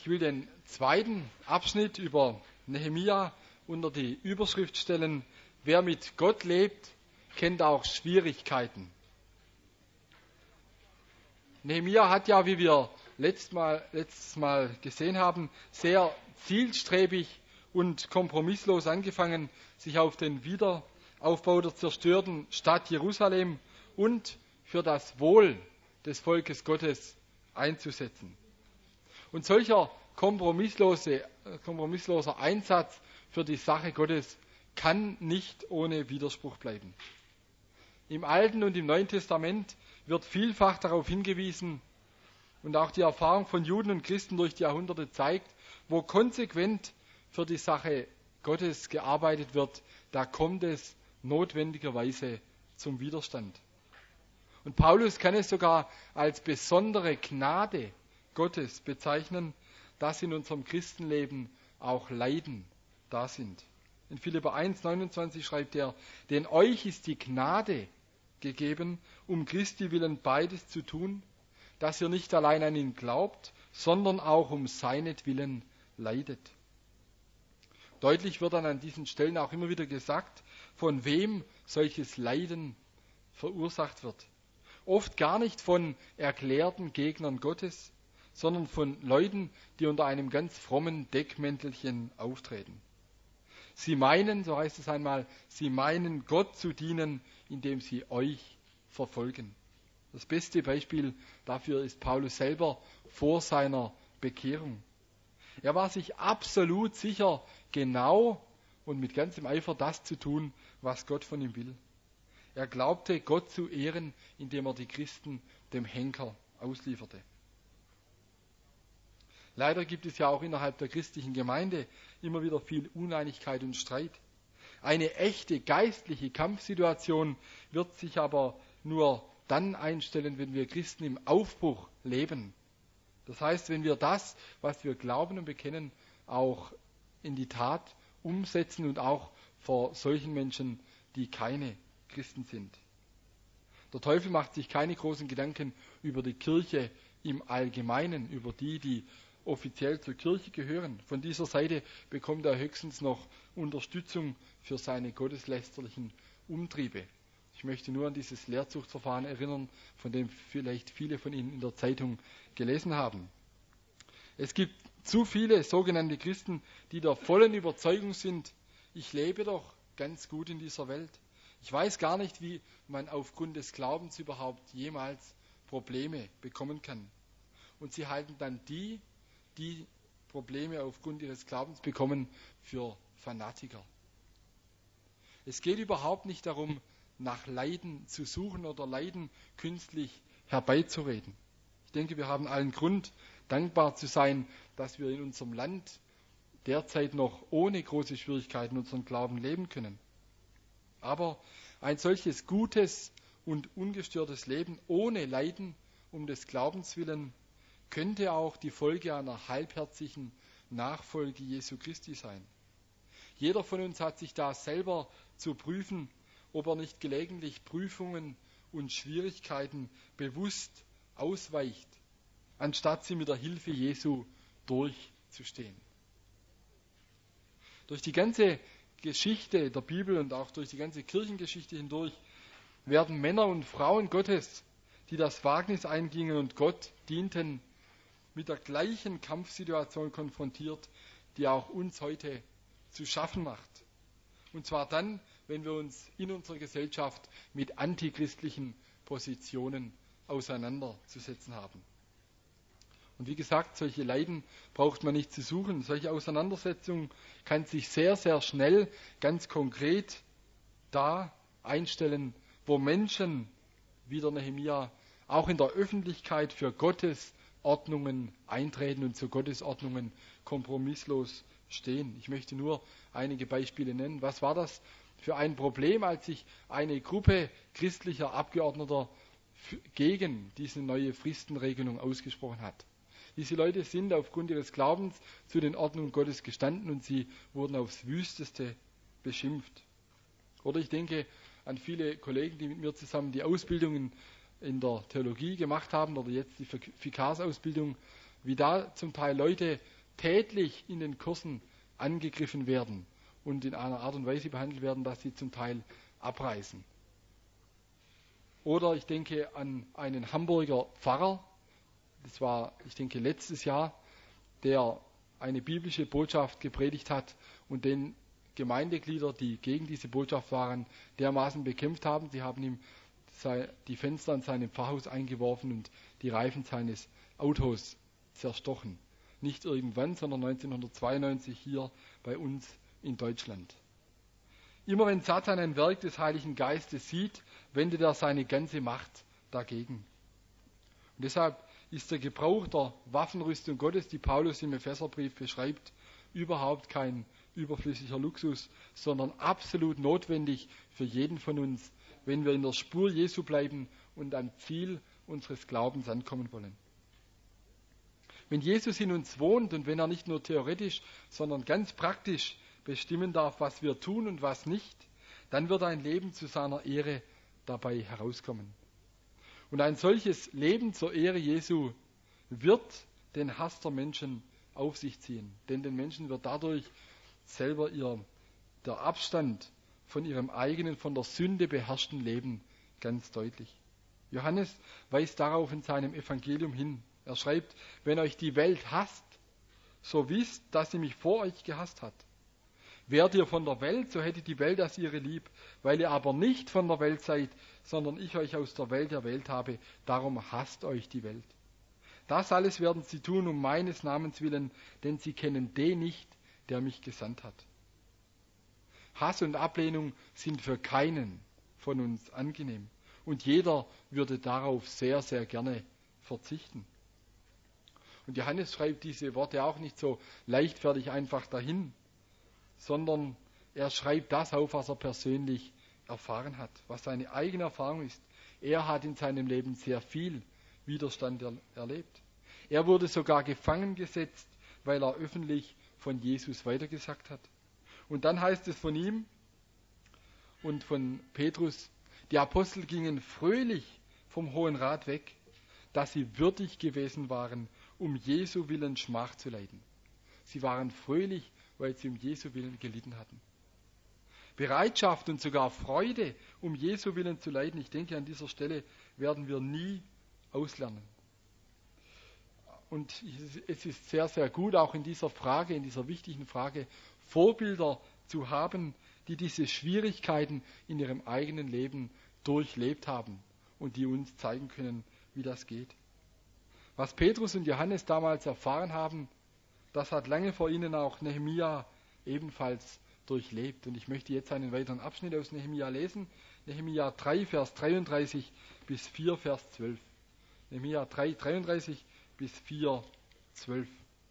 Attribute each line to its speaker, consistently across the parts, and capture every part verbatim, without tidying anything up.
Speaker 1: Ich will den zweiten Abschnitt über Nehemia unter die Überschrift stellen: Wer mit Gott lebt, kennt auch Schwierigkeiten. Nehemia hat ja, wie wir letztes Mal, letztes Mal gesehen haben, sehr zielstrebig und kompromisslos angefangen, sich auf den Wiederaufbau der zerstörten Stadt Jerusalem und für das Wohl des Volkes Gottes einzusetzen. Und solcher kompromisslose, kompromissloser Einsatz für die Sache Gottes kann nicht ohne Widerspruch bleiben. Im Alten und im Neuen Testament wird vielfach darauf hingewiesen, und auch die Erfahrung von Juden und Christen durch die Jahrhunderte zeigt, wo konsequent für die Sache Gottes gearbeitet wird, da kommt es notwendigerweise zum Widerstand. Und Paulus kann es sogar als besondere Gnade Gottes bezeichnen, dass in unserem Christenleben auch Leiden da sind. In Philipper eins neunundzwanzig schreibt er: Denn euch ist die Gnade gegeben, um Christi willen beides zu tun, dass ihr nicht allein an ihn glaubt, sondern auch um seinetwillen leidet. Deutlich wird dann an diesen Stellen auch immer wieder gesagt, von wem solches Leiden verursacht wird. Oft gar nicht von erklärten Gegnern Gottes, sondern von Leuten, die unter einem ganz frommen Deckmäntelchen auftreten. Sie meinen, so heißt es einmal, sie meinen Gott zu dienen, indem sie euch verfolgen. Das beste Beispiel dafür ist Paulus selber vor seiner Bekehrung. Er war sich absolut sicher, genau und mit ganzem Eifer das zu tun, was Gott von ihm will. Er glaubte, Gott zu ehren, indem er die Christen dem Henker auslieferte. Leider gibt es ja auch innerhalb der christlichen Gemeinde immer wieder viel Uneinigkeit und Streit. Eine echte geistliche Kampfsituation wird sich aber nur dann einstellen, wenn wir Christen im Aufbruch leben. Das heißt, wenn wir das, was wir glauben und bekennen, auch in die Tat umsetzen und auch vor solchen Menschen, die keine Christen sind. Der Teufel macht sich keine großen Gedanken über die Kirche im Allgemeinen, über die, die offiziell zur Kirche gehören. Von dieser Seite bekommt er höchstens noch Unterstützung für seine gotteslästerlichen Umtriebe. Ich möchte nur an dieses Lehrzuchtverfahren erinnern, von dem vielleicht viele von Ihnen in der Zeitung gelesen haben. Es gibt zu viele sogenannte Christen, die der vollen Überzeugung sind, ich lebe doch ganz gut in dieser Welt. Ich weiß gar nicht, wie man aufgrund des Glaubens überhaupt jemals Probleme bekommen kann. Und sie halten dann die, die Probleme aufgrund ihres Glaubens bekommen, für Fanatiker. Es geht überhaupt nicht darum, nach Leiden zu suchen oder Leiden künstlich herbeizureden. Ich denke, wir haben allen Grund, dankbar zu sein, dass wir in unserem Land derzeit noch ohne große Schwierigkeiten unseren Glauben leben können. Aber ein solches gutes und ungestörtes Leben ohne Leiden um des Glaubens willen könnte auch die Folge einer halbherzigen Nachfolge Jesu Christi sein. Jeder von uns hat sich da selber zu prüfen, ob er nicht gelegentlich Prüfungen und Schwierigkeiten bewusst ausweicht, anstatt sie mit der Hilfe Jesu durchzustehen. Durch die ganze Geschichte der Bibel und auch durch die ganze Kirchengeschichte hindurch werden Männer und Frauen Gottes, die das Wagnis eingingen und Gott dienten, mit der gleichen Kampfsituation konfrontiert, die auch uns heute zu schaffen macht. Und zwar dann, wenn wir uns in unserer Gesellschaft mit antichristlichen Positionen auseinanderzusetzen haben. Und wie gesagt, solche Leiden braucht man nicht zu suchen. Solche Auseinandersetzungen kann sich sehr, sehr schnell, ganz konkret da einstellen, wo Menschen, wie der Nehemia, auch in der Öffentlichkeit für Gottes Ordnungen eintreten und zu Gottes Ordnungen kompromisslos stehen. Ich möchte nur einige Beispiele nennen. Was war das für ein Problem, als sich eine Gruppe christlicher Abgeordneter gegen diese neue Fristenregelung ausgesprochen hat? Diese Leute sind aufgrund ihres Glaubens zu den Ordnungen Gottes gestanden und sie wurden aufs Wüsteste beschimpft. Oder ich denke an viele Kollegen, die mit mir zusammen die Ausbildungen in der Theologie gemacht haben oder jetzt die Vikarsausbildung wie da zum Teil Leute tätlich in den Kursen angegriffen werden und in einer Art und Weise behandelt werden, dass sie zum Teil abreißen. Oder ich denke an einen Hamburger Pfarrer, das war, ich denke, letztes Jahr, der eine biblische Botschaft gepredigt hat und den Gemeindeglieder, die gegen diese Botschaft waren, dermaßen bekämpft haben. Sie haben ihm die Fenster an seinem Pfarrhaus eingeworfen und die Reifen seines Autos zerstochen. Nicht irgendwann, sondern neunzehnhundertzweiundneunzig hier bei uns in Deutschland. Immer wenn Satan ein Werk des Heiligen Geistes sieht, wendet er seine ganze Macht dagegen. Und deshalb ist der Gebrauch der Waffenrüstung Gottes, die Paulus im Epheserbrief beschreibt, überhaupt kein überflüssiger Luxus, sondern absolut notwendig für jeden von uns, wenn wir in der Spur Jesu bleiben und am Ziel unseres Glaubens ankommen wollen. Wenn Jesus in uns wohnt und wenn er nicht nur theoretisch, sondern ganz praktisch bestimmen darf, was wir tun und was nicht, dann wird ein Leben zu seiner Ehre dabei herauskommen. Und ein solches Leben zur Ehre Jesu wird den Hass der Menschen auf sich ziehen. Denn den Menschen wird dadurch selber ihr, der Abstand von ihrem eigenen, von der Sünde beherrschten Leben ganz deutlich. Johannes weist darauf in seinem Evangelium hin. Er schreibt, wenn euch die Welt hasst, so wisst, dass sie mich vor euch gehasst hat. Wärt ihr von der Welt, so hätte die Welt das ihre lieb. Weil ihr aber nicht von der Welt seid, sondern ich euch aus der Welt erwählt habe, darum hasst euch die Welt. Das alles werden sie tun um meines Namens willen, denn sie kennen den nicht, der mich gesandt hat. Hass und Ablehnung sind für keinen von uns angenehm. Und jeder würde darauf sehr, sehr gerne verzichten. Und Johannes schreibt diese Worte auch nicht so leichtfertig einfach dahin, sondern er schreibt das auf, was er persönlich erfahren hat, was seine eigene Erfahrung ist. Er hat in seinem Leben sehr viel Widerstand er- erlebt. Er wurde sogar gefangen gesetzt, weil er öffentlich von Jesus weitergesagt hat. Und dann heißt es von ihm und von Petrus, die Apostel gingen fröhlich vom Hohen Rat weg, dass sie würdig gewesen waren, um Jesu Willen Schmach zu leiden. Sie waren fröhlich, weil sie um Jesu Willen gelitten hatten. Bereitschaft und sogar Freude, um Jesu Willen zu leiden, ich denke, an dieser Stelle werden wir nie auslernen. Und es ist sehr, sehr gut, auch in dieser Frage, in dieser wichtigen Frage, Vorbilder zu haben, die diese Schwierigkeiten in ihrem eigenen Leben durchlebt haben und die uns zeigen können, wie das geht. Was Petrus und Johannes damals erfahren haben, das hat lange vor ihnen auch Nehemia ebenfalls durchlebt. Und ich möchte jetzt einen weiteren Abschnitt aus Nehemia lesen. Nehemia drei, Vers dreiunddreißig bis vier, Vers zwölf. Nehemia drei, dreiunddreißig bis vier, zwölf.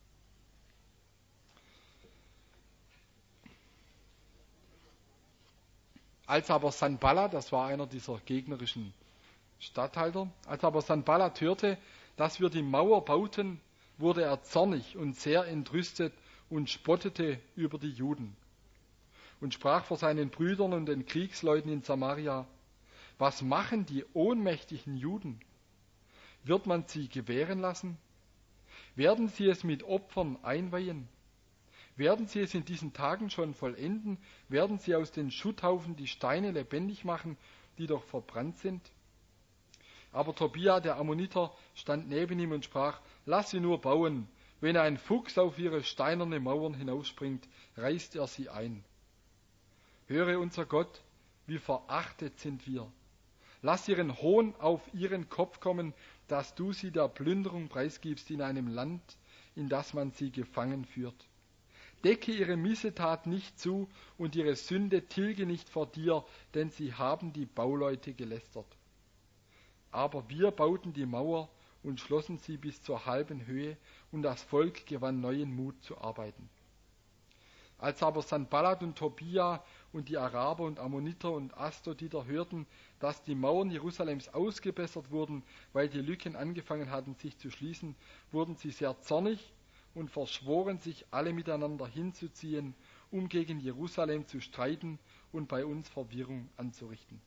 Speaker 1: Als aber Sanballat, das war einer dieser gegnerischen Statthalter, als aber Sanballat hörte, dass wir die Mauer bauten, wurde er zornig und sehr entrüstet und spottete über die Juden und sprach vor seinen Brüdern und den Kriegsleuten in Samaria: Was machen die ohnmächtigen Juden? Wird man sie gewähren lassen? Werden sie es mit Opfern einweihen? Werden sie es in diesen Tagen schon vollenden? Werden sie aus den Schutthaufen die Steine lebendig machen, die doch verbrannt sind? Aber Tobia, der Ammoniter, stand neben ihm und sprach: Lass sie nur bauen. Wenn ein Fuchs auf ihre steinerne Mauern hinausspringt, reißt er sie ein. Höre unser Gott, wie verachtet sind wir. Lass ihren Hohn auf ihren Kopf kommen, dass du sie der Plünderung preisgibst in einem Land, in das man sie gefangen führt. Decke ihre Missetat nicht zu und ihre Sünde tilge nicht vor dir, denn sie haben die Bauleute gelästert. Aber wir bauten die Mauer und schlossen sie bis zur halben Höhe, und das Volk gewann neuen Mut zu arbeiten. Als aber Sanballat und Tobia und die Araber und Ammoniter und Asdoditer hörten, dass die Mauern Jerusalems ausgebessert wurden, weil die Lücken angefangen hatten, sich zu schließen, wurden sie sehr zornig und verschworen sich alle miteinander hinzuziehen, um gegen Jerusalem zu streiten und bei uns Verwirrung anzurichten.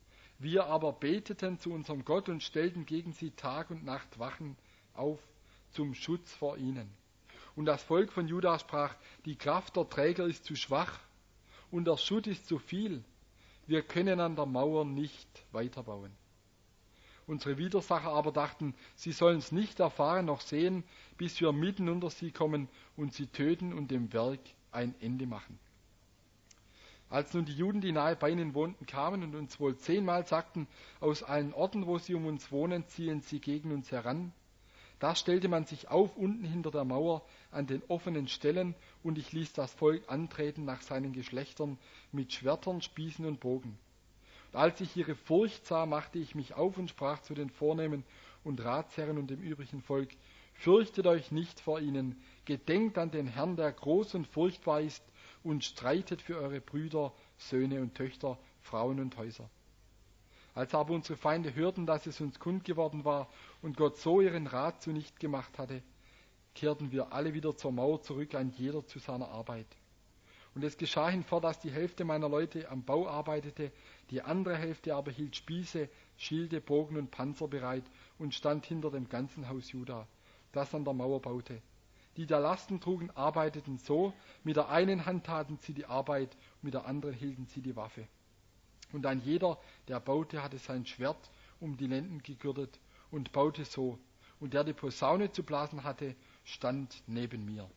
Speaker 1: Wir aber beteten zu unserem Gott und stellten gegen sie Tag und Nacht Wachen auf, zum Schutz vor ihnen. Und das Volk von Juda sprach, die Kraft der Träger ist zu schwach und der Schutt ist zu viel. Wir können an der Mauer nicht weiterbauen. Unsere Widersacher aber dachten, sie sollen es nicht erfahren noch sehen, bis wir mitten unter sie kommen und sie töten und dem Werk ein Ende machen. Als nun die Juden, die nahe bei ihnen wohnten, kamen und uns wohl zehnmal sagten, aus allen Orten, wo sie um uns wohnen, ziehen sie gegen uns heran, da stellte man sich auf unten hinter der Mauer an den offenen Stellen und ich ließ das Volk antreten nach seinen Geschlechtern mit Schwertern, Spießen und Bogen. Und als ich ihre Furcht sah, machte ich mich auf und sprach zu den Vornehmen und Ratsherren und dem übrigen Volk, fürchtet euch nicht vor ihnen, gedenkt an den Herrn, der groß und furchtbar ist, und streitet für eure Brüder, Söhne und Töchter, Frauen und Häuser. Als aber unsere Feinde hörten, dass es uns kund geworden war und Gott so ihren Rat zunichte gemacht hatte, kehrten wir alle wieder zur Mauer zurück, ein jeder zu seiner Arbeit. Und es geschah hinfort, dass die Hälfte meiner Leute am Bau arbeitete, die andere Hälfte aber hielt Spieße, Schilde, Bogen und Panzer bereit und stand hinter dem ganzen Haus Juda, das an der Mauer baute. Die da Lasten trugen, arbeiteten so, mit der einen Hand taten sie die Arbeit, mit der anderen hielten sie die Waffe. Und ein jeder, der baute, hatte sein Schwert um die Lenden gegürtet und baute so. Und der die Posaune zu blasen hatte, stand neben mir.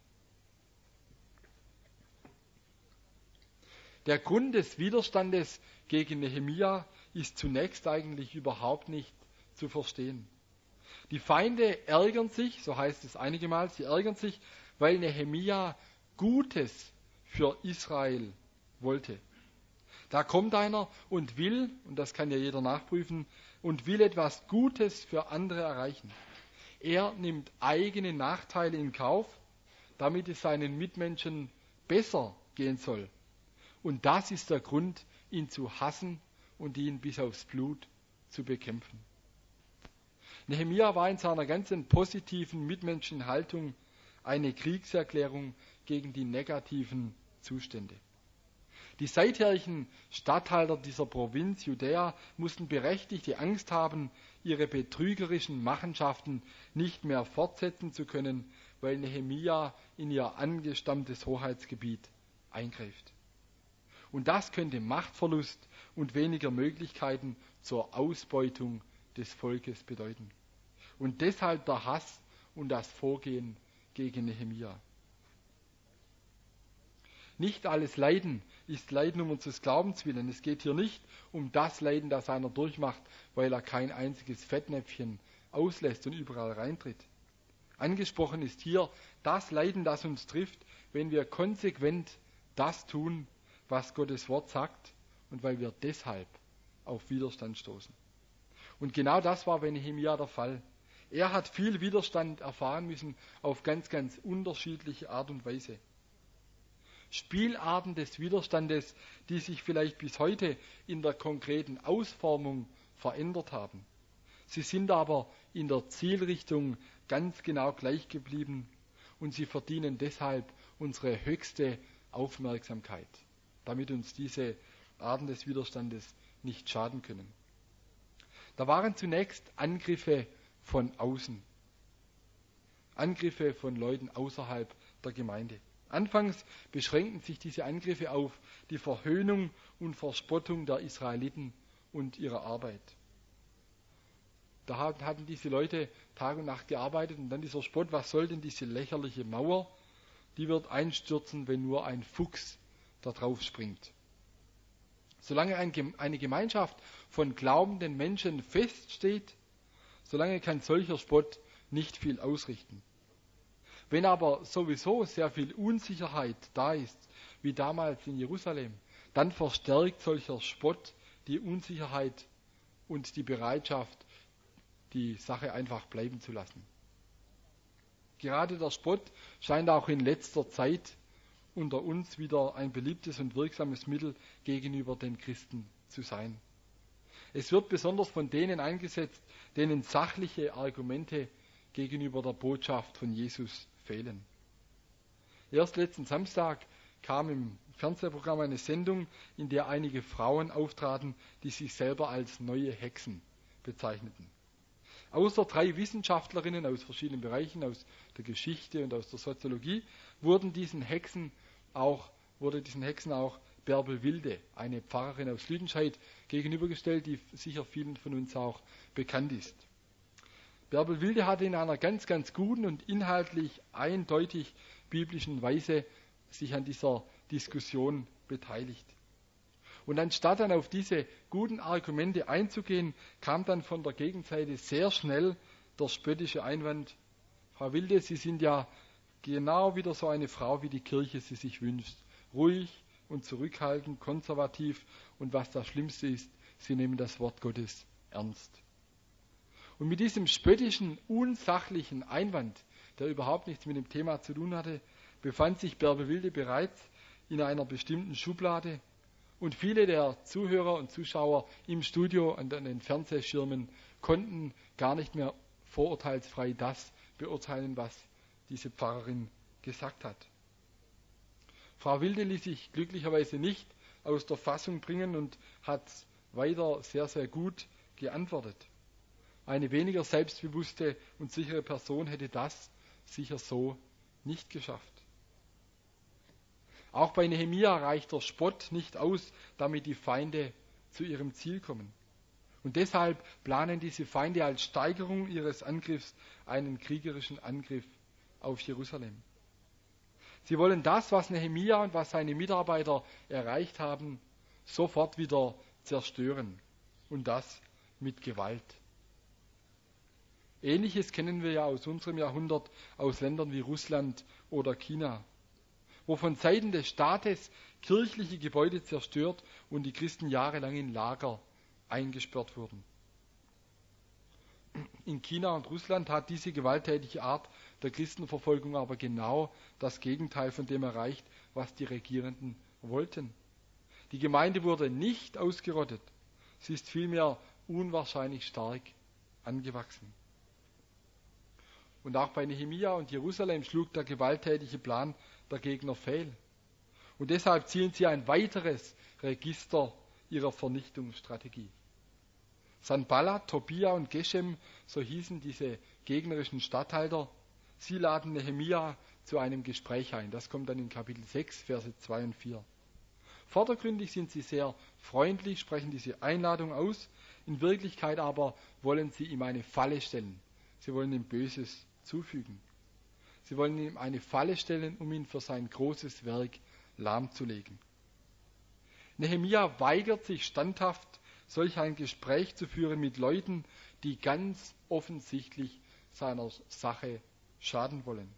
Speaker 1: Der Grund des Widerstandes gegen Nehemia ist zunächst eigentlich überhaupt nicht zu verstehen. Die Feinde ärgern sich, so heißt es einige Mal, sie ärgern sich, weil Nehemia Gutes für Israel wollte. Da kommt einer und will, und das kann ja jeder nachprüfen, und will etwas Gutes für andere erreichen. Er nimmt eigene Nachteile in Kauf, damit es seinen Mitmenschen besser gehen soll. Und das ist der Grund, ihn zu hassen und ihn bis aufs Blut zu bekämpfen. Nehemia war in seiner ganzen positiven mitmenschlichen Haltung eine Kriegserklärung gegen die negativen Zustände. Die seitherlichen Statthalter dieser Provinz Judäa mussten berechtigt die Angst haben, ihre betrügerischen Machenschaften nicht mehr fortsetzen zu können, weil Nehemia in ihr angestammtes Hoheitsgebiet eingreift. Und das könnte Machtverlust und weniger Möglichkeiten zur Ausbeutung des Volkes bedeuten. Und deshalb der Hass und das Vorgehen gegen Nehemia. Nicht alles Leiden ist Leiden um unseres Glaubens willen. Es geht hier nicht um das Leiden, das einer durchmacht, weil er kein einziges Fettnäpfchen auslässt und überall reintritt. Angesprochen ist hier das Leiden, das uns trifft, wenn wir konsequent das tun, was Gottes Wort sagt und weil wir deshalb auf Widerstand stoßen. Und genau das war bei Nehemia der Fall. Er hat viel Widerstand erfahren müssen auf ganz, ganz unterschiedliche Art und Weise. Spielarten des Widerstandes, die sich vielleicht bis heute in der konkreten Ausformung verändert haben. Sie sind aber in der Zielrichtung ganz genau gleich geblieben und sie verdienen deshalb unsere höchste Aufmerksamkeit, damit uns diese Arten des Widerstandes nicht schaden können. Da waren zunächst Angriffe von außen, Angriffe von Leuten außerhalb der Gemeinde. Anfangs beschränkten sich diese Angriffe auf die Verhöhnung und Verspottung der Israeliten und ihrer Arbeit. Da hatten diese Leute Tag und Nacht gearbeitet und dann dieser Spott, was soll denn diese lächerliche Mauer? Die wird einstürzen, wenn nur ein Fuchs da drauf springt. Solange eine Gemeinschaft von glaubenden Menschen feststeht, solange kann solcher Spott nicht viel ausrichten. Wenn aber sowieso sehr viel Unsicherheit da ist, wie damals in Jerusalem, dann verstärkt solcher Spott die Unsicherheit und die Bereitschaft, die Sache einfach bleiben zu lassen. Gerade der Spott scheint auch in letzter Zeit unter uns wieder ein beliebtes und wirksames Mittel gegenüber den Christen zu sein. Es wird besonders von denen eingesetzt, denen sachliche Argumente gegenüber der Botschaft von Jesus fehlen. Erst letzten Samstag kam im Fernsehprogramm eine Sendung, in der einige Frauen auftraten, die sich selber als neue Hexen bezeichneten. Außer drei Wissenschaftlerinnen aus verschiedenen Bereichen, aus der Geschichte und aus der Soziologie, wurden diesen Hexen auch, wurde diesen Hexen auch Bärbel Wilde, eine Pfarrerin aus Lüdenscheid, gegenübergestellt, die sicher vielen von uns auch bekannt ist. Bärbel Wilde hatte in einer ganz, ganz guten und inhaltlich eindeutig biblischen Weise sich an dieser Diskussion beteiligt. Und anstatt dann auf diese guten Argumente einzugehen, kam dann von der Gegenseite sehr schnell der spöttische Einwand: Frau Wilde, Sie sind ja genau wieder so eine Frau, wie die Kirche sie sich wünscht. Ruhig und zurückhaltend, konservativ, und was das Schlimmste ist, Sie nehmen das Wort Gottes ernst. Und mit diesem spöttischen, unsachlichen Einwand, der überhaupt nichts mit dem Thema zu tun hatte, befand sich Bärbel Wilde bereits in einer bestimmten Schublade, und viele der Zuhörer und Zuschauer im Studio und an den Fernsehschirmen konnten gar nicht mehr vorurteilsfrei das beurteilen, was diese Pfarrerin gesagt hat. Frau Wilde ließ sich glücklicherweise nicht aus der Fassung bringen und hat weiter sehr, sehr gut geantwortet. Eine weniger selbstbewusste und sichere Person hätte das sicher so nicht geschafft. Auch bei Nehemia reicht der Spott nicht aus, damit die Feinde zu ihrem Ziel kommen. Und deshalb planen diese Feinde als Steigerung ihres Angriffs einen kriegerischen Angriff auf Jerusalem. Sie wollen das, was Nehemia und was seine Mitarbeiter erreicht haben, sofort wieder zerstören. Und das mit Gewalt. Ähnliches kennen wir ja aus unserem Jahrhundert aus Ländern wie Russland oder China, wo von Seiten des Staates kirchliche Gebäude zerstört und die Christen jahrelang in Lager eingesperrt wurden. In China und Russland hat diese gewalttätige Art der Christenverfolgung aber genau das Gegenteil von dem erreicht, was die Regierenden wollten. Die Gemeinde wurde nicht ausgerottet, sie ist vielmehr unwahrscheinlich stark angewachsen. Und auch bei Nehemia und Jerusalem schlug der gewalttätige Plan der Gegner fehl. Und deshalb zielen sie ein weiteres Register ihrer Vernichtungsstrategie. Sanballat, Tobia und Geshem, so hießen diese gegnerischen Statthalter, sie laden Nehemia zu einem Gespräch ein. Das kommt dann in Kapitel sechs, Verse zwei und vier. Vordergründig sind sie sehr freundlich, sprechen diese Einladung aus. In Wirklichkeit aber wollen sie ihm eine Falle stellen. Sie wollen ihm Böses zufügen. Sie wollen ihm eine Falle stellen, um ihn für sein großes Werk lahmzulegen. Nehemia weigert sich standhaft, solch ein Gespräch zu führen mit Leuten, die ganz offensichtlich seiner Sache schaden wollen.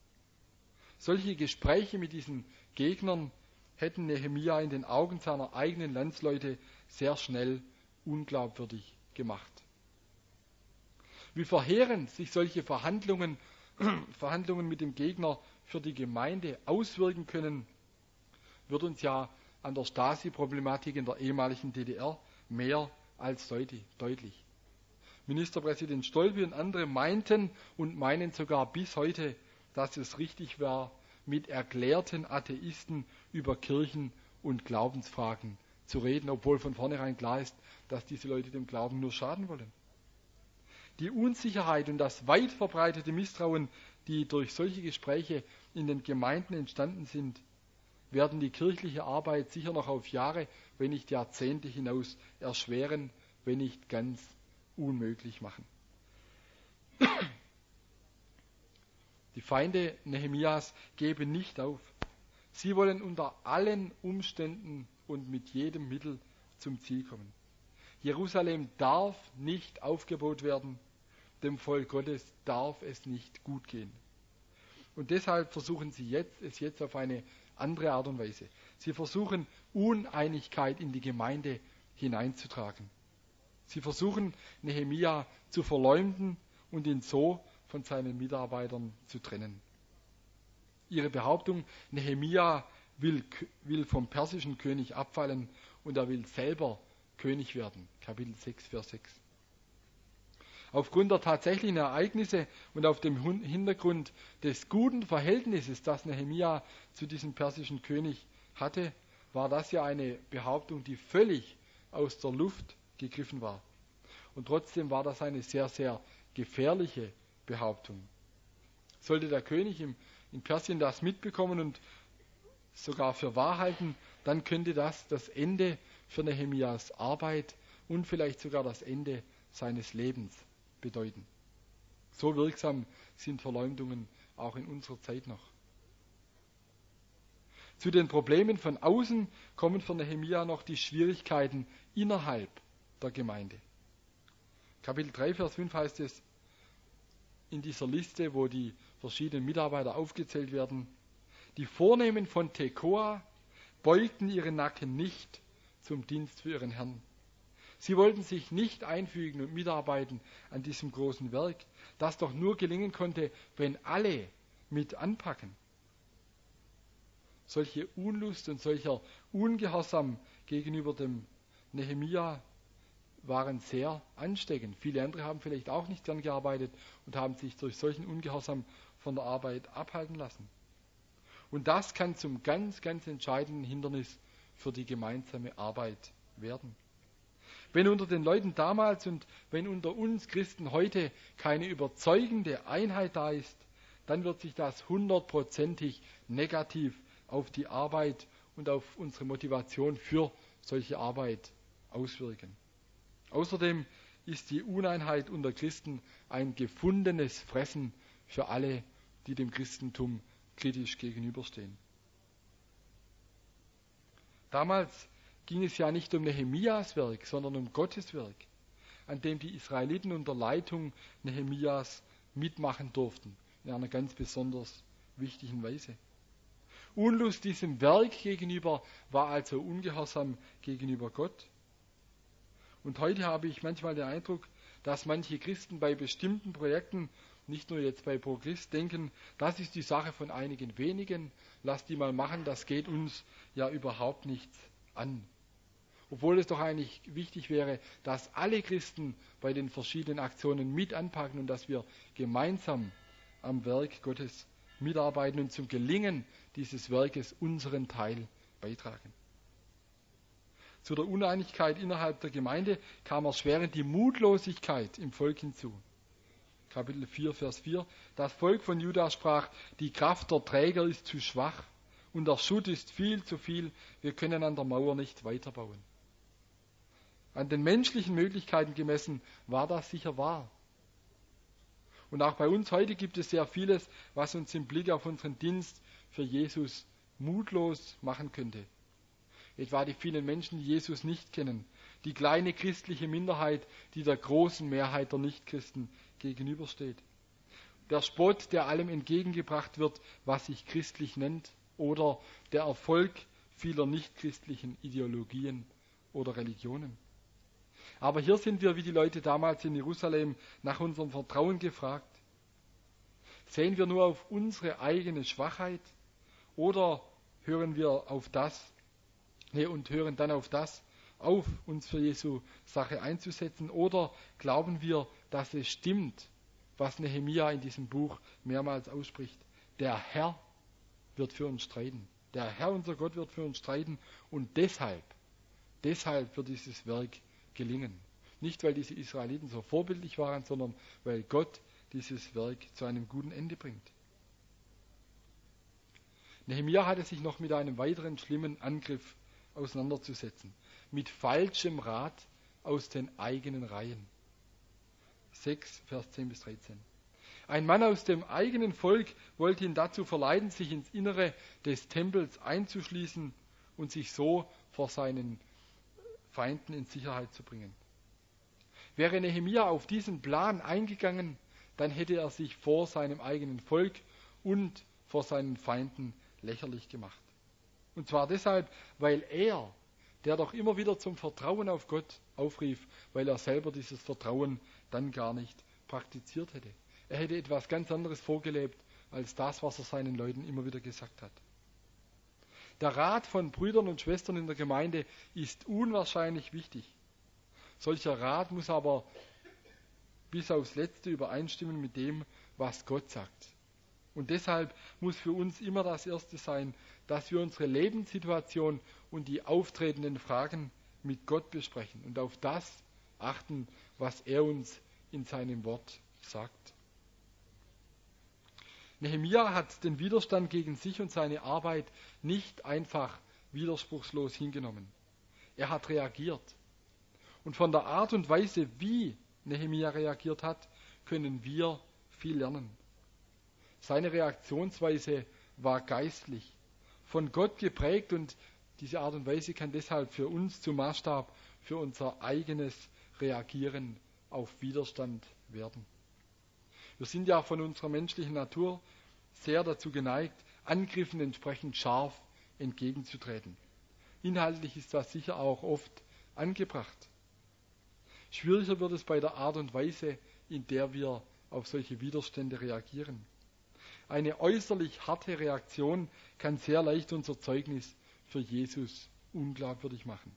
Speaker 1: Solche Gespräche mit diesen Gegnern hätten Nehemia in den Augen seiner eigenen Landsleute sehr schnell unglaubwürdig gemacht. Wie verheerend sich solche Verhandlungen, Verhandlungen mit dem Gegner für die Gemeinde auswirken können, wird uns ja an der Stasi-Problematik in der ehemaligen D D R mehr als deutlich. Ministerpräsident Stolpe und andere meinten und meinen sogar bis heute, dass es richtig war, mit erklärten Atheisten über Kirchen- und Glaubensfragen zu reden, obwohl von vornherein klar ist, dass diese Leute dem Glauben nur schaden wollen. Die Unsicherheit und das weit verbreitete Misstrauen, die durch solche Gespräche in den Gemeinden entstanden sind, werden die kirchliche Arbeit sicher noch auf Jahre, wenn nicht Jahrzehnte hinaus erschweren, wenn nicht ganz unmöglich machen. Die Feinde Nehemias geben nicht auf. Sie wollen unter allen Umständen und mit jedem Mittel zum Ziel kommen. Jerusalem darf nicht aufgebaut werden, dem Volk Gottes darf es nicht gut gehen. Und deshalb versuchen sie jetzt, es jetzt auf eine andere Art und Weise. Sie versuchen, Uneinigkeit in die Gemeinde hineinzutragen. Sie versuchen, Nehemia zu verleumden und ihn so von seinen Mitarbeitern zu trennen. Ihre Behauptung, Nehemia will, will vom persischen König abfallen und er will selber König werden. Kapitel sechs, Vers sechs. Aufgrund der tatsächlichen Ereignisse und auf dem Hintergrund des guten Verhältnisses, das Nehemia zu diesem persischen König hatte, war das ja eine Behauptung, die völlig aus der Luft gegriffen war. Und trotzdem war das eine sehr, sehr gefährliche Behauptung. Sollte der König im, in Persien das mitbekommen und sogar für wahr halten, dann könnte das das Ende für Nehemias Arbeit und vielleicht sogar das Ende seines Lebens bedeuten. So wirksam sind Verleumdungen auch in unserer Zeit noch. Zu den Problemen von außen kommen für Nehemia noch die Schwierigkeiten innerhalb der Gemeinde. Kapitel drei, Vers fünf heißt es in dieser Liste, wo die verschiedenen Mitarbeiter aufgezählt werden: Die Vornehmen von Tekoa beugten ihren Nacken nicht zum Dienst für ihren Herrn. Sie wollten sich nicht einfügen und mitarbeiten an diesem großen Werk, das doch nur gelingen konnte, wenn alle mit anpacken. Solche Unlust und solcher Ungehorsam gegenüber dem Nehemia waren sehr ansteckend. Viele andere haben vielleicht auch nicht gern gearbeitet und haben sich durch solchen Ungehorsam von der Arbeit abhalten lassen. Und das kann zum ganz, ganz entscheidenden Hindernis für die gemeinsame Arbeit werden. Wenn unter den Leuten damals und wenn unter uns Christen heute keine überzeugende Einheit da ist, dann wird sich das hundertprozentig negativ auf die Arbeit und auf unsere Motivation für solche Arbeit auswirken. Außerdem ist die Uneinheit unter Christen ein gefundenes Fressen für alle, die dem Christentum kritisch gegenüberstehen. Damals ging es ja nicht um Nehemias Werk, sondern um Gottes Werk, an dem die Israeliten unter Leitung Nehemias mitmachen durften, in einer ganz besonders wichtigen Weise. Unlust diesem Werk gegenüber war also Ungehorsam gegenüber Gott. Und heute habe ich manchmal den Eindruck, dass manche Christen bei bestimmten Projekten, nicht nur jetzt bei ProChrist, denken, das ist die Sache von einigen wenigen, lass die mal machen, das geht uns ja überhaupt nichts an. Obwohl es doch eigentlich wichtig wäre, dass alle Christen bei den verschiedenen Aktionen mit anpacken und dass wir gemeinsam am Werk Gottes mitarbeiten und zum Gelingen dieses Werkes unseren Teil beitragen. Zu der Uneinigkeit innerhalb der Gemeinde kam erschwerend die Mutlosigkeit im Volk hinzu. Kapitel vier, Vers vier. Das Volk von Juda sprach: Die Kraft der Träger ist zu schwach und der Schutt ist viel zu viel. Wir können an der Mauer nicht weiterbauen. An den menschlichen Möglichkeiten gemessen war das sicher wahr. Und auch bei uns heute gibt es sehr vieles, was uns im Blick auf unseren Dienst für Jesus mutlos machen könnte. Etwa die vielen Menschen, die Jesus nicht kennen, die kleine christliche Minderheit, die der großen Mehrheit der Nichtchristen gegenübersteht. Der Spott, der allem entgegengebracht wird, was sich christlich nennt, oder der Erfolg vieler nichtchristlichen Ideologien oder Religionen. Aber hier sind wir wie die Leute damals in Jerusalem nach unserem Vertrauen gefragt. Sehen wir nur auf unsere eigene Schwachheit oder hören wir auf das nee, und hören dann auf das auf, uns für Jesu Sache einzusetzen? Oder glauben wir, dass es stimmt, was Nehemia in diesem Buch mehrmals ausspricht? Der Herr wird für uns streiten. Der Herr, unser Gott, wird für uns streiten und deshalb, deshalb wird dieses Werk gelingen. Nicht, weil diese Israeliten so vorbildlich waren, sondern weil Gott dieses Werk zu einem guten Ende bringt. Nehemia hatte sich noch mit einem weiteren schlimmen Angriff auseinanderzusetzen. Mit falschem Rat aus den eigenen Reihen. sechs, Vers zehn bis dreizehn. Ein Mann aus dem eigenen Volk wollte ihn dazu verleiten, sich ins Innere des Tempels einzuschließen und sich so vor seinen Feinden in Sicherheit zu bringen. Wäre Nehemia auf diesen Plan eingegangen, dann hätte er sich vor seinem eigenen Volk und vor seinen Feinden lächerlich gemacht. Und zwar deshalb, weil er, der doch immer wieder zum Vertrauen auf Gott aufrief, weil er selber dieses Vertrauen dann gar nicht praktiziert hätte. Er hätte etwas ganz anderes vorgelebt, als das, was er seinen Leuten immer wieder gesagt hat. Der Rat von Brüdern und Schwestern in der Gemeinde ist unwahrscheinlich wichtig. Solcher Rat muss aber bis aufs Letzte übereinstimmen mit dem, was Gott sagt. Und deshalb muss für uns immer das Erste sein, dass wir unsere Lebenssituation und die auftretenden Fragen mit Gott besprechen und auf das achten, was er uns in seinem Wort sagt. Nehemia hat den Widerstand gegen sich und seine Arbeit nicht einfach widerspruchslos hingenommen. Er hat reagiert. Und von der Art und Weise, wie Nehemia reagiert hat, können wir viel lernen. Seine Reaktionsweise war geistlich, von Gott geprägt, und diese Art und Weise kann deshalb für uns zum Maßstab für unser eigenes Reagieren auf Widerstand werden. Wir sind ja von unserer menschlichen Natur sehr dazu geneigt, Angriffen entsprechend scharf entgegenzutreten. Inhaltlich ist das sicher auch oft angebracht. Schwieriger wird es bei der Art und Weise, in der wir auf solche Widerstände reagieren. Eine äußerlich harte Reaktion kann sehr leicht unser Zeugnis für Jesus unglaubwürdig machen.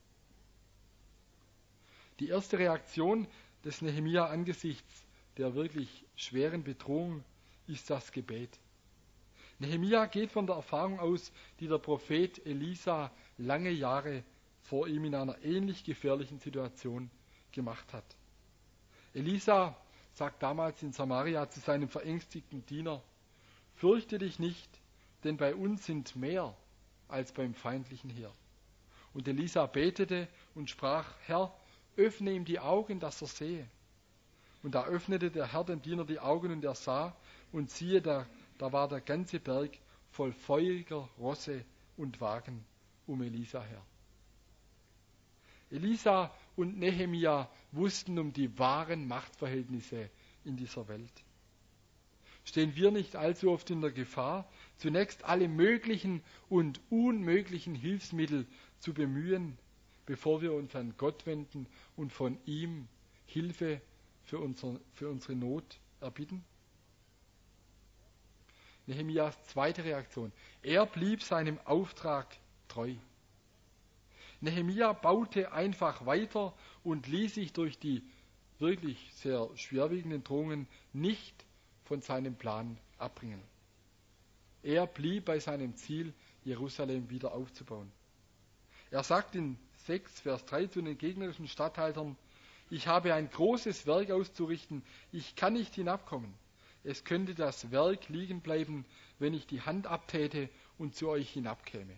Speaker 1: Die erste Reaktion des Nehemia angesichts der wirklich schweren Bedrohung ist das Gebet. Nehemia geht von der Erfahrung aus, die der Prophet Elisa lange Jahre vor ihm in einer ähnlich gefährlichen Situation gemacht hat. Elisa sagt damals in Samaria zu seinem verängstigten Diener: Fürchte dich nicht, denn bei uns sind mehr als beim feindlichen Heer. Und Elisa betete und sprach: Herr, öffne ihm die Augen, dass er sehe. Und da öffnete der Herr dem Diener die Augen, und er sah, und siehe, da, da war der ganze Berg voll feuriger Rosse und Wagen um Elisa her. Elisa und Nehemia wussten um die wahren Machtverhältnisse in dieser Welt. Stehen wir nicht allzu oft in der Gefahr, zunächst alle möglichen und unmöglichen Hilfsmittel zu bemühen, bevor wir uns an Gott wenden und von ihm Hilfe für, unser, für unsere Not erbitten? Nehemias zweite Reaktion: Er blieb seinem Auftrag treu. Nehemia baute einfach weiter und ließ sich durch die wirklich sehr schwerwiegenden Drohungen nicht von seinem Plan abbringen. Er blieb bei seinem Ziel, Jerusalem wieder aufzubauen. Er sagt in sechs, Vers drei zu den gegnerischen Statthaltern: Ich habe ein großes Werk auszurichten, ich kann nicht hinabkommen. Es könnte das Werk liegen bleiben, wenn ich die Hand abtäte und zu euch hinabkäme.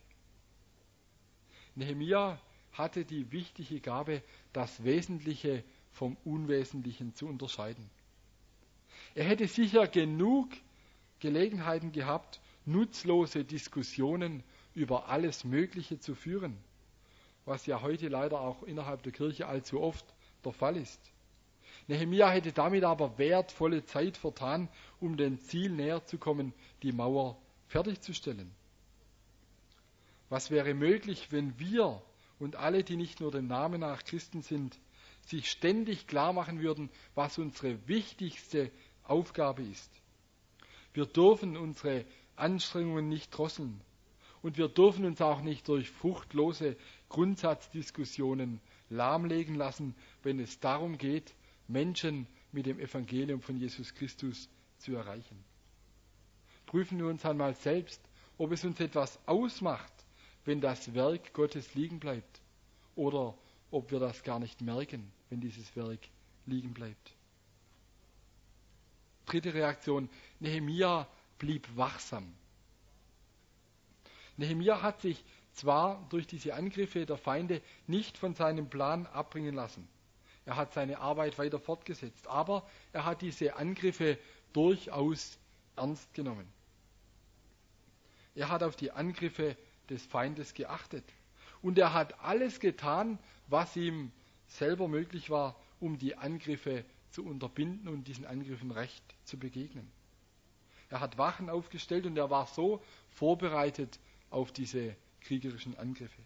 Speaker 1: Nehemia hatte die wichtige Gabe, das Wesentliche vom Unwesentlichen zu unterscheiden. Er hätte sicher genug Gelegenheiten gehabt, nutzlose Diskussionen über alles Mögliche zu führen, was ja heute leider auch innerhalb der Kirche allzu oft der Fall ist. Nehemia hätte damit aber wertvolle Zeit vertan, um dem Ziel näher zu kommen, die Mauer fertigzustellen. Was wäre möglich, wenn wir und alle, die nicht nur dem Namen nach Christen sind, sich ständig klar machen würden, was unsere wichtigste Aufgabe ist? Wir dürfen unsere Anstrengungen nicht drosseln. Und wir dürfen uns auch nicht durch fruchtlose Grundsatzdiskussionen lahmlegen lassen, wenn es darum geht, Menschen mit dem Evangelium von Jesus Christus zu erreichen. Prüfen wir uns einmal selbst, ob es uns etwas ausmacht, wenn das Werk Gottes liegen bleibt, oder ob wir das gar nicht merken, wenn dieses Werk liegen bleibt. Dritte Reaktion: Nehemia blieb wachsam. Nehemia hat sich zwar durch diese Angriffe der Feinde nicht von seinem Plan abbringen lassen. Er hat seine Arbeit weiter fortgesetzt, aber er hat diese Angriffe durchaus ernst genommen. Er hat auf die Angriffe des Feindes geachtet und er hat alles getan, was ihm selber möglich war, um die Angriffe zu unterbinden und diesen Angriffen recht zu begegnen. Er hat Wachen aufgestellt und er war so vorbereitet auf diese kriegerischen Angriffe.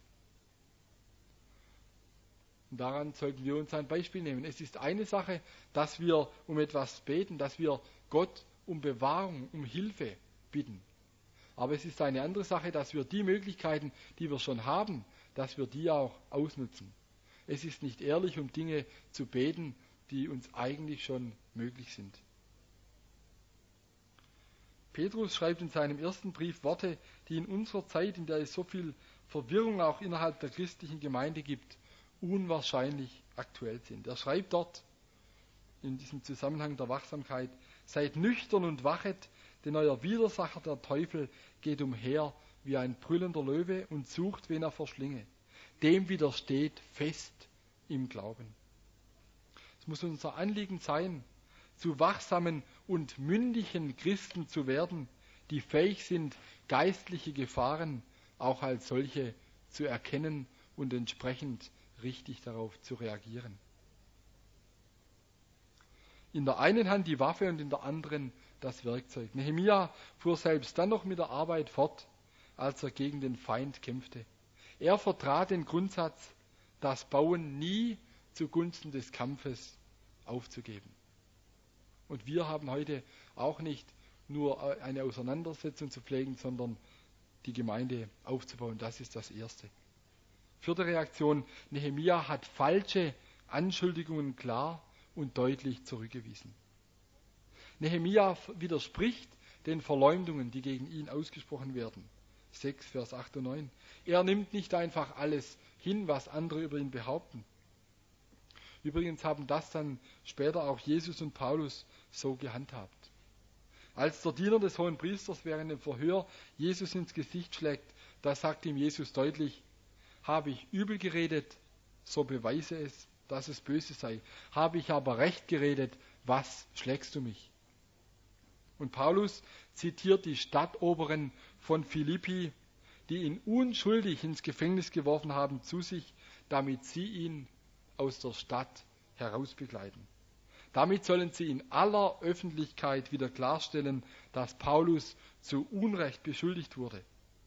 Speaker 1: Und daran sollten wir uns ein Beispiel nehmen. Es ist eine Sache, dass wir um etwas beten, dass wir Gott um Bewahrung, um Hilfe bitten. Aber es ist eine andere Sache, dass wir die Möglichkeiten, die wir schon haben, dass wir die auch ausnutzen. Es ist nicht ehrlich, um Dinge zu beten, die uns eigentlich schon möglich sind. Petrus schreibt in seinem ersten Brief Worte, die in unserer Zeit, in der es so viel Verwirrung auch innerhalb der christlichen Gemeinde gibt, unwahrscheinlich aktuell sind. Er schreibt dort: in diesem Zusammenhang der Wachsamkeit: Seid nüchtern und wachet, denn euer Widersacher, der Teufel, geht umher wie ein brüllender Löwe und sucht, wen er verschlinge. Dem widersteht fest im Glauben. Es muss unser Anliegen sein, zu wachsamen und mündigen Christen zu werden, die fähig sind, geistliche Gefahren auch als solche zu erkennen und entsprechend richtig darauf zu reagieren. In der einen Hand die Waffe und in der anderen das Werkzeug. Nehemia fuhr selbst dann noch mit der Arbeit fort, als er gegen den Feind kämpfte. Er vertrat den Grundsatz, das Bauen nie zugunsten des Kampfes aufzugeben. Und wir haben heute auch nicht nur eine Auseinandersetzung zu pflegen, sondern die Gemeinde aufzubauen. Das ist das Erste. Vierte Reaktion: Nehemia hat falsche Anschuldigungen klar und deutlich zurückgewiesen. Nehemia widerspricht den Verleumdungen, die gegen ihn ausgesprochen werden. sechs, Vers acht und neun. Er nimmt nicht einfach alles hin, was andere über ihn behaupten. Übrigens haben das dann später auch Jesus und Paulus so gehandhabt. Als der Diener des hohen Priesters während dem Verhör Jesus ins Gesicht schlägt, da sagt ihm Jesus deutlich: Habe ich übel geredet, so beweise es, dass es böse sei. Habe ich aber recht geredet, was schlägst du mich? Und Paulus zitiert die Stadtoberen von Philippi, die ihn unschuldig ins Gefängnis geworfen haben, zu sich, damit sie ihn aus der Stadt herausbegleiten. Damit sollen sie in aller Öffentlichkeit wieder klarstellen, dass Paulus zu Unrecht beschuldigt wurde.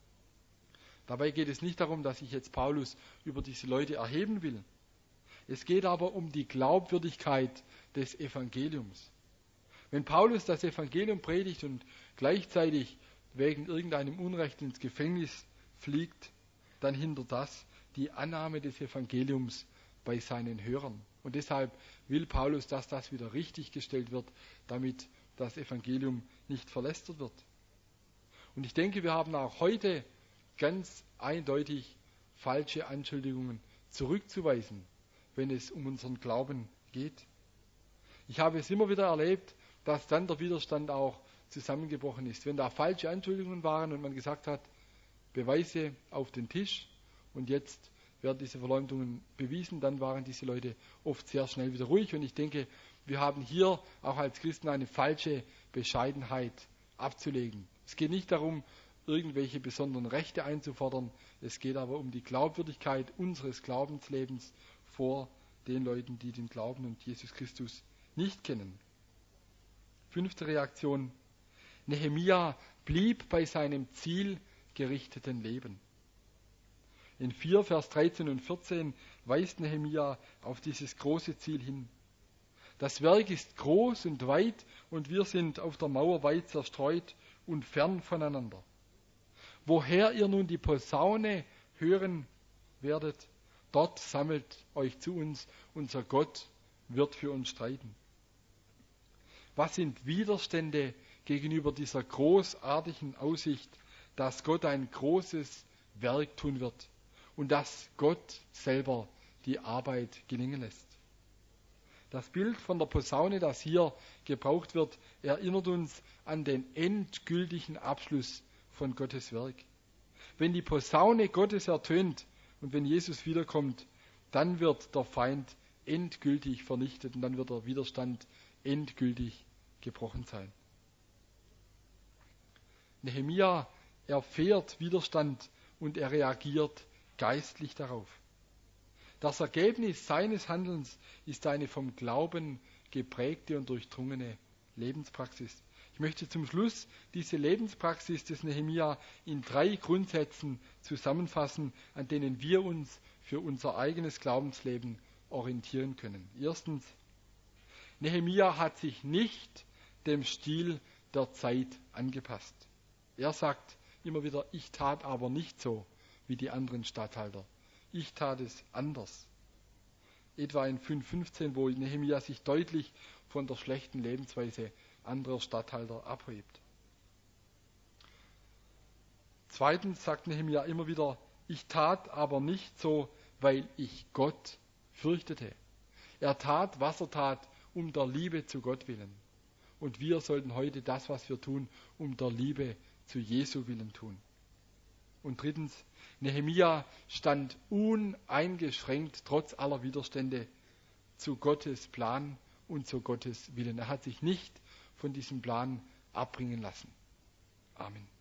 Speaker 1: Dabei geht es nicht darum, dass ich jetzt Paulus über diese Leute erheben will. Es geht aber um die Glaubwürdigkeit des Evangeliums. Wenn Paulus das Evangelium predigt und gleichzeitig wegen irgendeinem Unrecht ins Gefängnis fliegt, dann hindert das die Annahme des Evangeliums bei seinen Hörern. Und deshalb will Paulus, dass das wieder richtig gestellt wird, damit das Evangelium nicht verlästert wird. Und ich denke, wir haben auch heute ganz eindeutig falsche Anschuldigungen zurückzuweisen, wenn es um unseren Glauben geht. Ich habe es immer wieder erlebt, dass dann der Widerstand auch zusammengebrochen ist. Wenn da falsche Anschuldigungen waren und man gesagt hat, Beweise auf den Tisch und jetzt werden diese Verleumdungen bewiesen, dann waren diese Leute oft sehr schnell wieder ruhig. Und ich denke, wir haben hier auch als Christen eine falsche Bescheidenheit abzulegen. Es geht nicht darum, irgendwelche besonderen Rechte einzufordern. Es geht aber um die Glaubwürdigkeit unseres Glaubenslebens vor den Leuten, die den Glauben und Jesus Christus nicht kennen. Fünfte Reaktion: Nehemia blieb bei seinem zielgerichteten Leben. In vier, Vers dreizehn und vierzehn weist Nehemia auf dieses große Ziel hin. Das Werk ist groß und weit und wir sind auf der Mauer weit zerstreut und fern voneinander. Woher ihr nun die Posaune hören werdet, dort sammelt euch zu uns, unser Gott wird für uns streiten. Was sind Widerstände gegenüber dieser großartigen Aussicht, dass Gott ein großes Werk tun wird und dass Gott selber die Arbeit gelingen lässt? Das Bild von der Posaune, das hier gebraucht wird, erinnert uns an den endgültigen Abschluss von Gottes Werk. Wenn die Posaune Gottes ertönt und wenn Jesus wiederkommt, dann wird der Feind endgültig vernichtet und dann wird der Widerstand endgültig gebrochen sein. Nehemia erfährt Widerstand und er reagiert geistlich darauf. Das Ergebnis seines Handelns ist eine vom Glauben geprägte und durchdrungene Lebenspraxis. Ich möchte zum Schluss diese Lebenspraxis des Nehemia in drei Grundsätzen zusammenfassen, an denen wir uns für unser eigenes Glaubensleben orientieren können. Erstens: Nehemia hat sich nicht dem Stil der Zeit angepasst. Er sagt immer wieder: Ich tat aber nicht so wie die anderen Statthalter. Ich tat es anders. Etwa in fünf fünfzehn, wo Nehemia sich deutlich von der schlechten Lebensweise anderer Statthalter abhebt. Zweitens sagt Nehemia immer wieder: Ich tat aber nicht so, weil ich Gott fürchtete. Er tat, was er tat, um der Liebe zu Gott willen. Und wir sollten heute das, was wir tun, um der Liebe zu Jesu willen tun. Und drittens, Nehemia stand uneingeschränkt, trotz aller Widerstände, zu Gottes Plan und zu Gottes Willen. Er hat sich nicht von diesem Plan abbringen lassen. Amen.